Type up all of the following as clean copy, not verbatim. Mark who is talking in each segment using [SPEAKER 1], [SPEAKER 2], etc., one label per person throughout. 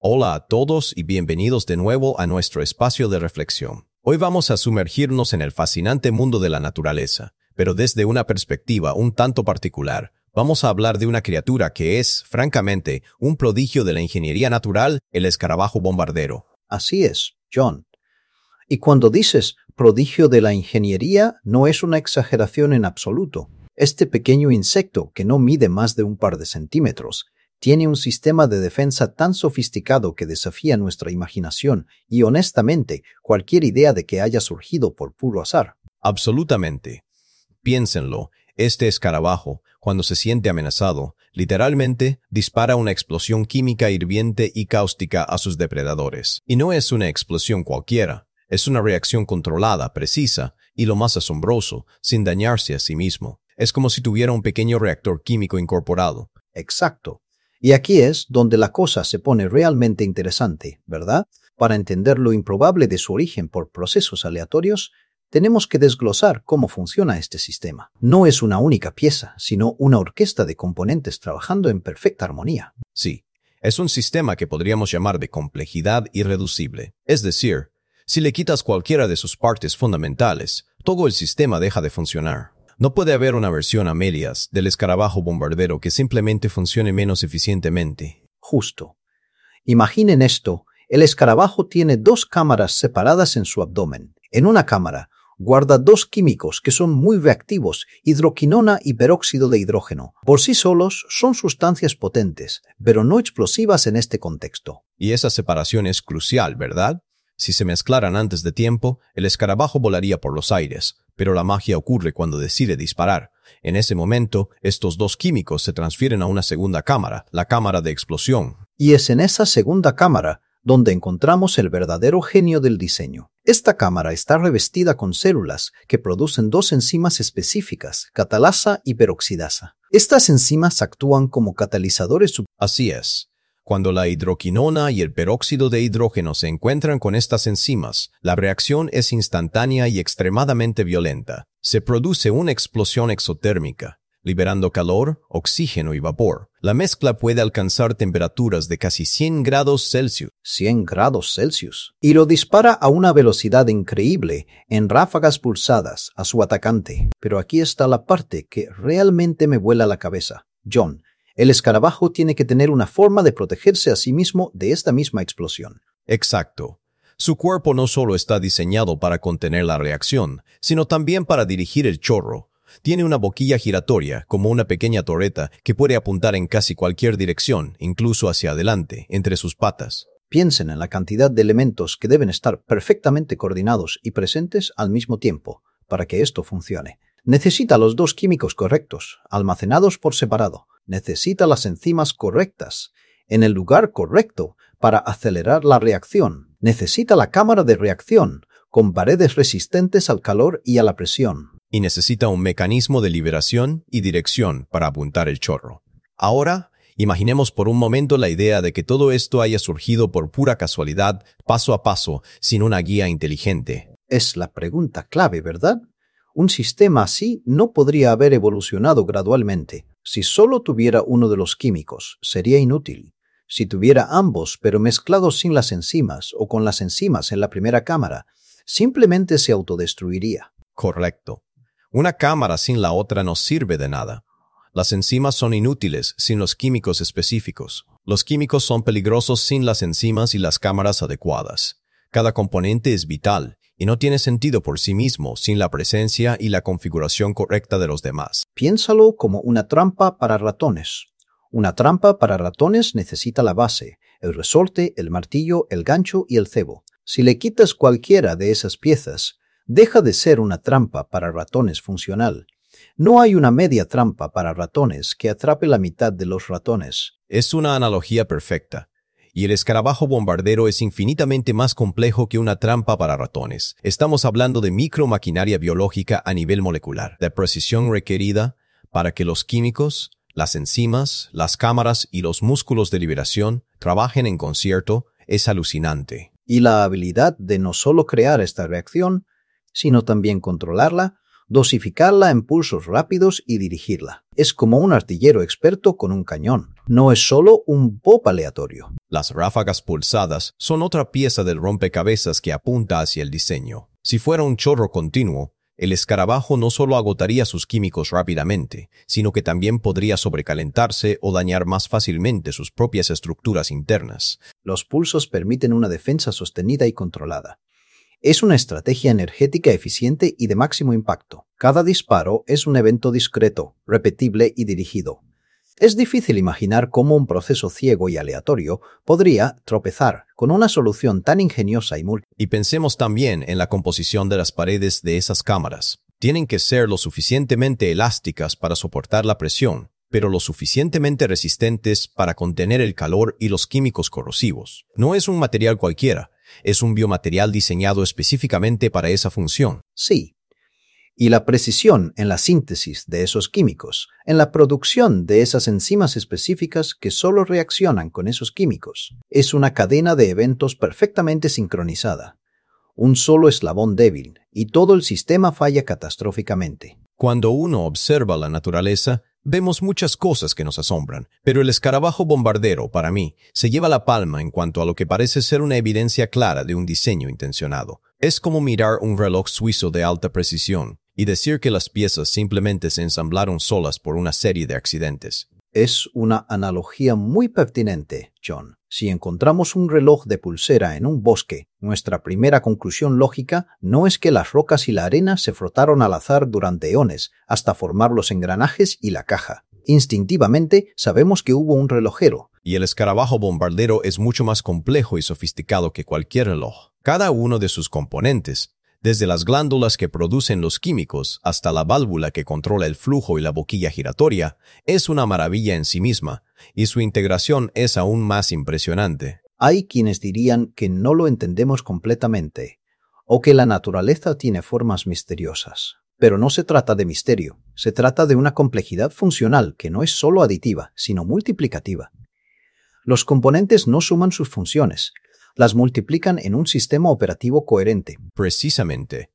[SPEAKER 1] Hola a todos y bienvenidos de nuevo a nuestro espacio de reflexión. Hoy vamos a sumergirnos en el fascinante mundo de la naturaleza, pero desde una perspectiva un tanto particular. Vamos a hablar de una criatura que es, francamente, un prodigio de la ingeniería natural, el escarabajo bombardero.
[SPEAKER 2] Así es, John. Y cuando dices prodigio de la ingeniería, no es una exageración en absoluto. Este pequeño insecto, que no mide más de un par de centímetros, tiene un sistema de defensa tan sofisticado que desafía nuestra imaginación y, honestamente, cualquier idea de que haya surgido por puro azar.
[SPEAKER 1] Absolutamente. Piénsenlo, este escarabajo, cuando se siente amenazado, literalmente dispara una explosión química hirviente y cáustica a sus depredadores. Y no es una explosión cualquiera, es una reacción controlada, precisa, y lo más asombroso, sin dañarse a sí mismo. Es como si tuviera un pequeño reactor químico incorporado.
[SPEAKER 2] Exacto. Y aquí es donde la cosa se pone realmente interesante, ¿verdad? Para entender lo improbable de su origen por procesos aleatorios, tenemos que desglosar cómo funciona este sistema. No es una única pieza, sino una orquesta de componentes trabajando en perfecta armonía.
[SPEAKER 1] Sí, es un sistema que podríamos llamar de complejidad irreducible. Es decir, si le quitas cualquiera de sus partes fundamentales, todo el sistema deja de funcionar. No puede haber una versión a medias del escarabajo bombardero que simplemente funcione menos eficientemente.
[SPEAKER 2] Justo. Imaginen esto, el escarabajo tiene dos cámaras separadas en su abdomen. En una cámara guarda dos químicos que son muy reactivos, hidroquinona y peróxido de hidrógeno. Por sí solos son sustancias potentes, pero no explosivas en este contexto.
[SPEAKER 1] Y esa separación es crucial, ¿verdad? Si se mezclaran antes de tiempo, el escarabajo volaría por los aires, pero la magia ocurre cuando decide disparar. En ese momento, estos dos químicos se transfieren a una segunda cámara, la cámara de explosión.
[SPEAKER 2] Y es en esa segunda cámara donde encontramos el verdadero genio del diseño. Esta cámara está revestida con células que producen dos enzimas específicas, catalasa y peroxidasa. Estas enzimas actúan como catalizadores.
[SPEAKER 1] Así es. Cuando la hidroquinona y el peróxido de hidrógeno se encuentran con estas enzimas, la reacción es instantánea y extremadamente violenta. Se produce una explosión exotérmica, liberando calor, oxígeno y vapor. La mezcla puede alcanzar temperaturas de casi 100 grados Celsius.
[SPEAKER 2] 100 grados Celsius. Y lo dispara a una velocidad increíble, en ráfagas pulsadas, a su atacante. Pero aquí está la parte que realmente me vuela la cabeza. John, el escarabajo tiene que tener una forma de protegerse a sí mismo de esta misma explosión.
[SPEAKER 1] Exacto. Su cuerpo no solo está diseñado para contener la reacción, sino también para dirigir el chorro. Tiene una boquilla giratoria, como una pequeña torreta, que puede apuntar en casi cualquier dirección, incluso hacia adelante, entre sus patas.
[SPEAKER 2] Piensen en la cantidad de elementos que deben estar perfectamente coordinados y presentes al mismo tiempo para que esto funcione. Necesita los dos químicos correctos, almacenados por separado. Necesita las enzimas correctas, en el lugar correcto, para acelerar la reacción. Necesita la cámara de reacción, con paredes resistentes al calor y a la presión.
[SPEAKER 1] Y necesita un mecanismo de liberación y dirección para apuntar el chorro. Ahora, imaginemos por un momento la idea de que todo esto haya surgido por pura casualidad, paso a paso, sin una guía inteligente.
[SPEAKER 2] Es la pregunta clave, ¿verdad? Un sistema así no podría haber evolucionado gradualmente. Si solo tuviera uno de los químicos, sería inútil. Si tuviera ambos, pero mezclados sin las enzimas o con las enzimas en la primera cámara, simplemente se autodestruiría.
[SPEAKER 1] Correcto. Una cámara sin la otra no sirve de nada. Las enzimas son inútiles sin los químicos específicos. Los químicos son peligrosos sin las enzimas y las cámaras adecuadas. Cada componente es vital y no tiene sentido por sí mismo sin la presencia y la configuración correcta de los demás.
[SPEAKER 2] Piénsalo como una trampa para ratones. Una trampa para ratones necesita la base, el resorte, el martillo, el gancho y el cebo. Si le quitas cualquiera de esas piezas, deja de ser una trampa para ratones funcional. No hay una media trampa para ratones que atrape la mitad de los ratones.
[SPEAKER 1] Es una analogía perfecta. Y el escarabajo bombardero es infinitamente más complejo que una trampa para ratones. Estamos hablando de micromaquinaria biológica a nivel molecular, de precisión requerida para que los químicos, las enzimas, las cámaras y los músculos de liberación trabajen en concierto. Es alucinante.
[SPEAKER 2] Y la habilidad de no solo crear esta reacción, sino también controlarla, dosificarla en pulsos rápidos y dirigirla. Es como un artillero experto con un cañón. No es solo un pop aleatorio.
[SPEAKER 1] Las ráfagas pulsadas son otra pieza del rompecabezas que apunta hacia el diseño. Si fuera un chorro continuo, el escarabajo no solo agotaría sus químicos rápidamente, sino que también podría sobrecalentarse o dañar más fácilmente sus propias estructuras internas.
[SPEAKER 2] Los pulsos permiten una defensa sostenida y controlada. Es una estrategia energética eficiente y de máximo impacto. Cada disparo es un evento discreto, repetible y dirigido. Es difícil imaginar cómo un proceso ciego y aleatorio podría tropezar con una solución tan ingeniosa y múltiple.
[SPEAKER 1] Y pensemos también en la composición de las paredes de esas cámaras. Tienen que ser lo suficientemente elásticas para soportar la presión, pero lo suficientemente resistentes para contener el calor y los químicos corrosivos. No es un material cualquiera, es un biomaterial diseñado específicamente para esa función.
[SPEAKER 2] Sí. Y la precisión en la síntesis de esos químicos, en la producción de esas enzimas específicas que solo reaccionan con esos químicos, es una cadena de eventos perfectamente sincronizada. Un solo eslabón débil, y todo el sistema falla catastróficamente.
[SPEAKER 1] Cuando uno observa la naturaleza, vemos muchas cosas que nos asombran, pero el escarabajo bombardero, para mí, se lleva la palma en cuanto a lo que parece ser una evidencia clara de un diseño intencionado. Es como mirar un reloj suizo de alta precisión y decir que las piezas simplemente se ensamblaron solas por una serie de accidentes.
[SPEAKER 2] Es una analogía muy pertinente, John. Si encontramos un reloj de pulsera en un bosque, nuestra primera conclusión lógica no es que las rocas y la arena se frotaron al azar durante eones hasta formar los engranajes y la caja. Instintivamente sabemos que hubo un relojero.
[SPEAKER 1] Y el escarabajo bombardero es mucho más complejo y sofisticado que cualquier reloj. Cada uno de sus componentes, desde las glándulas que producen los químicos hasta la válvula que controla el flujo y la boquilla giratoria, es una maravilla en sí misma, y su integración es aún más impresionante.
[SPEAKER 2] Hay quienes dirían que no lo entendemos completamente, o que la naturaleza tiene formas misteriosas. Pero no se trata de misterio, se trata de una complejidad funcional que no es solo aditiva, sino multiplicativa. Los componentes no suman sus funciones, las multiplican en un sistema operativo coherente.
[SPEAKER 1] Precisamente,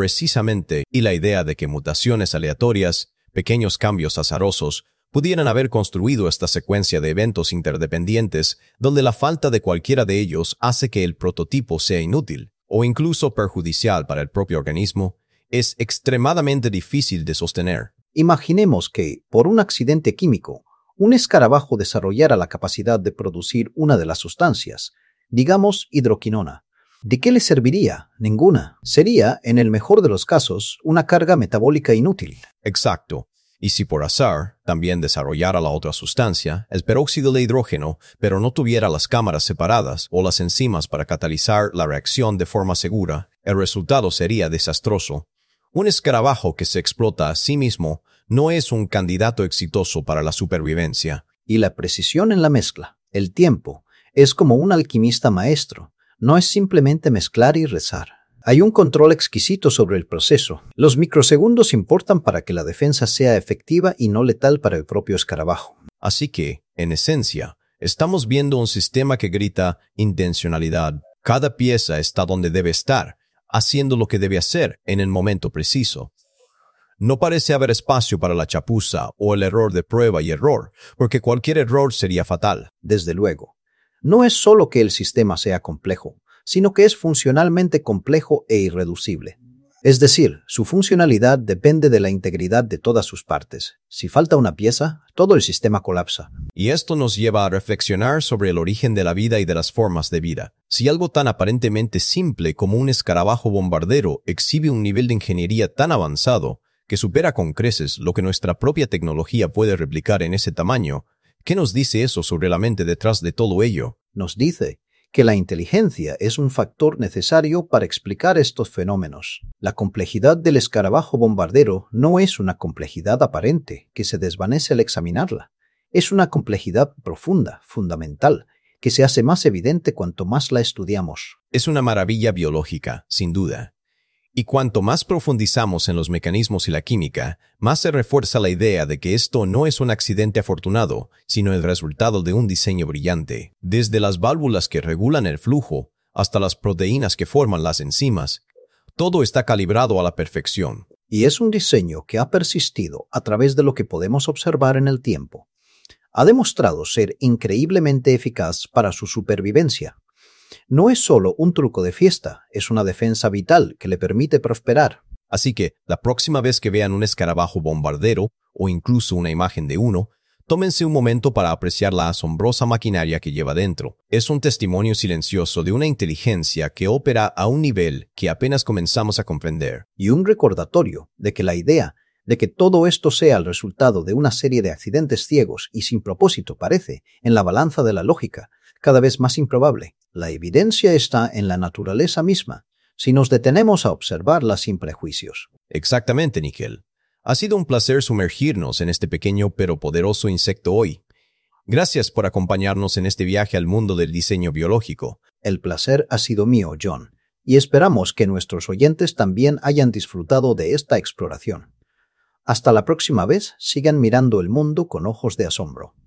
[SPEAKER 1] y la idea de que mutaciones aleatorias, pequeños cambios azarosos, pudieran haber construido esta secuencia de eventos interdependientes donde la falta de cualquiera de ellos hace que el prototipo sea inútil o incluso perjudicial para el propio organismo, es extremadamente difícil de sostener.
[SPEAKER 2] Imaginemos que, por un accidente químico, un escarabajo desarrollara la capacidad de producir una de las sustancias, digamos hidroquinona. ¿De qué le serviría? Ninguna. Sería, en el mejor de los casos, una carga metabólica inútil.
[SPEAKER 1] Exacto. Y si por azar también desarrollara la otra sustancia, el peróxido de hidrógeno, pero no tuviera las cámaras separadas o las enzimas para catalizar la reacción de forma segura, el resultado sería desastroso. Un escarabajo que se explota a sí mismo no es un candidato exitoso para la supervivencia.
[SPEAKER 2] Y la precisión en la mezcla, el tiempo, es como un alquimista maestro. No es simplemente mezclar y rezar. Hay un control exquisito sobre el proceso. Los microsegundos importan para que la defensa sea efectiva y no letal para el propio escarabajo.
[SPEAKER 1] Así que, en esencia, estamos viendo un sistema que grita intencionalidad. Cada pieza está donde debe estar, haciendo lo que debe hacer en el momento preciso. No parece haber espacio para la chapuza o el error de prueba y error, porque cualquier error sería fatal.
[SPEAKER 2] Desde luego. No es solo que el sistema sea complejo, sino que es funcionalmente complejo e irreducible. Es decir, su funcionalidad depende de la integridad de todas sus partes. Si falta una pieza, todo el sistema colapsa.
[SPEAKER 1] Y esto nos lleva a reflexionar sobre el origen de la vida y de las formas de vida. Si algo tan aparentemente simple como un escarabajo bombardero exhibe un nivel de ingeniería tan avanzado que supera con creces lo que nuestra propia tecnología puede replicar en ese tamaño, ¿qué nos dice eso sobre la mente detrás de todo ello?
[SPEAKER 2] Nos dice que la inteligencia es un factor necesario para explicar estos fenómenos. La complejidad del escarabajo bombardero no es una complejidad aparente que se desvanece al examinarla. Es una complejidad profunda, fundamental, que se hace más evidente cuanto más la estudiamos.
[SPEAKER 1] Es una maravilla biológica, sin duda. Y cuanto más profundizamos en los mecanismos y la química, más se refuerza la idea de que esto no es un accidente afortunado, sino el resultado de un diseño brillante. Desde las válvulas que regulan el flujo hasta las proteínas que forman las enzimas, todo está calibrado a la perfección.
[SPEAKER 2] Y es un diseño que ha persistido a través de lo que podemos observar en el tiempo. Ha demostrado ser increíblemente eficaz para su supervivencia. No es solo un truco de fiesta, es una defensa vital que le permite prosperar.
[SPEAKER 1] Así que, la próxima vez que vean un escarabajo bombardero, o incluso una imagen de uno, tómense un momento para apreciar la asombrosa maquinaria que lleva dentro. Es un testimonio silencioso de una inteligencia que opera a un nivel que apenas comenzamos a comprender.
[SPEAKER 2] Y un recordatorio de que la idea de que todo esto sea el resultado de una serie de accidentes ciegos y sin propósito parece, en la balanza de la lógica, cada vez más improbable. La evidencia está en la naturaleza misma, si nos detenemos a observarla sin prejuicios.
[SPEAKER 1] Exactamente, Nickel. Ha sido un placer sumergirnos en este pequeño pero poderoso insecto hoy. Gracias por acompañarnos en este viaje al mundo del diseño biológico.
[SPEAKER 2] El placer ha sido mío, John, y esperamos que nuestros oyentes también hayan disfrutado de esta exploración. Hasta la próxima vez, sigan mirando el mundo con ojos de asombro.